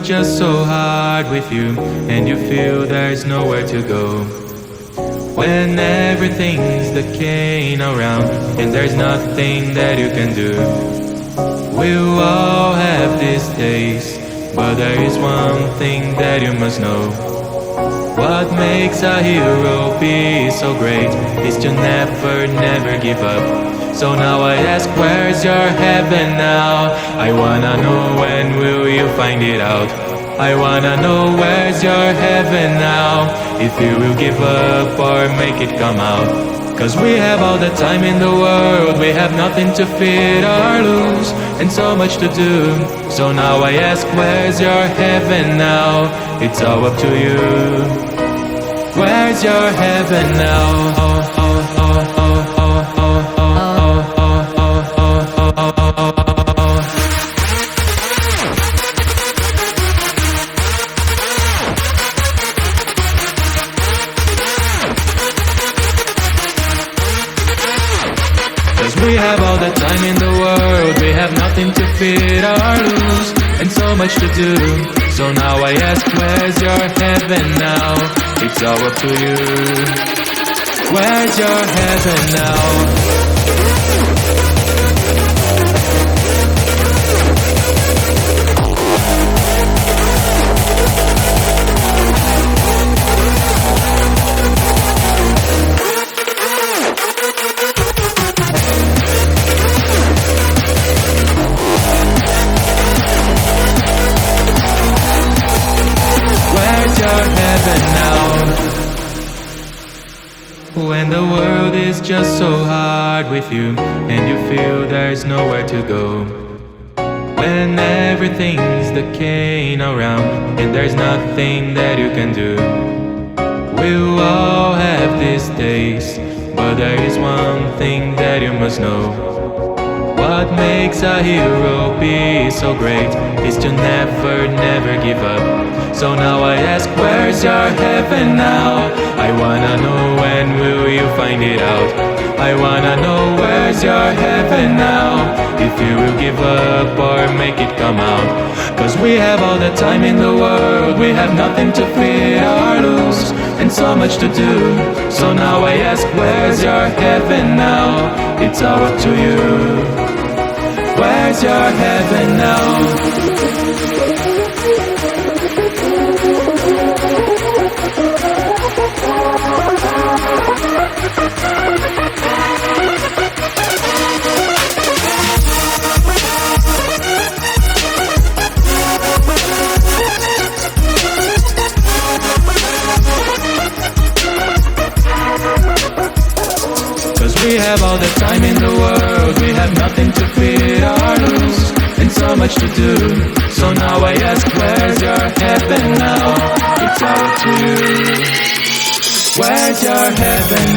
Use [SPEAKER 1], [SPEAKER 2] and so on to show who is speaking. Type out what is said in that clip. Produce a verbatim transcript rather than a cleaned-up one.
[SPEAKER 1] just so hard with you, and you feel there's nowhere to go. When everything's decaying around, and there's nothing that you can do. We'll all have these days, but there is one thing that you must know. What makes a hero be so great is to never, never give up. So now I ask, where's your heaven now? I wanna know, when will you find it out? I wanna know, where's your heaven now? If you will give up or make it come out. Cause we have all the time in the world, we have nothing to fear or lose, and so much to do. So now I ask, where's your heaven now? It's all up to you. Where's your heaven now? Oh, oh, oh, oh, oh, oh, oh, oh, oh, oh, oh, oh, oh. We have all the time in the world, we have nothing to fear or lose, and so much to do. So now I ask, where's your heaven now? It's all up to you. Where's your heaven now? When the world is just so hard with you, and you feel there's nowhere to go. When everything's decaying around, and there's nothing that you can do. We'll all have these days, but there is one thing that you must know. What makes a hero be so great is to never, never give up. So now I ask, where's your heaven now? I wanna know, when will you find it out? I wanna know, where's your heaven now? If you will give up or make it come out. Cause we have all the time in the world, we have nothing to fear or lose, and so much to do. So now I ask, where's your heaven now? It's all up to you. Where's your heaven now? We have all the time in the world, we have nothing to fear or lose, and so much to do. So now I ask, where's your heaven now? It's all up to you. Where's your heaven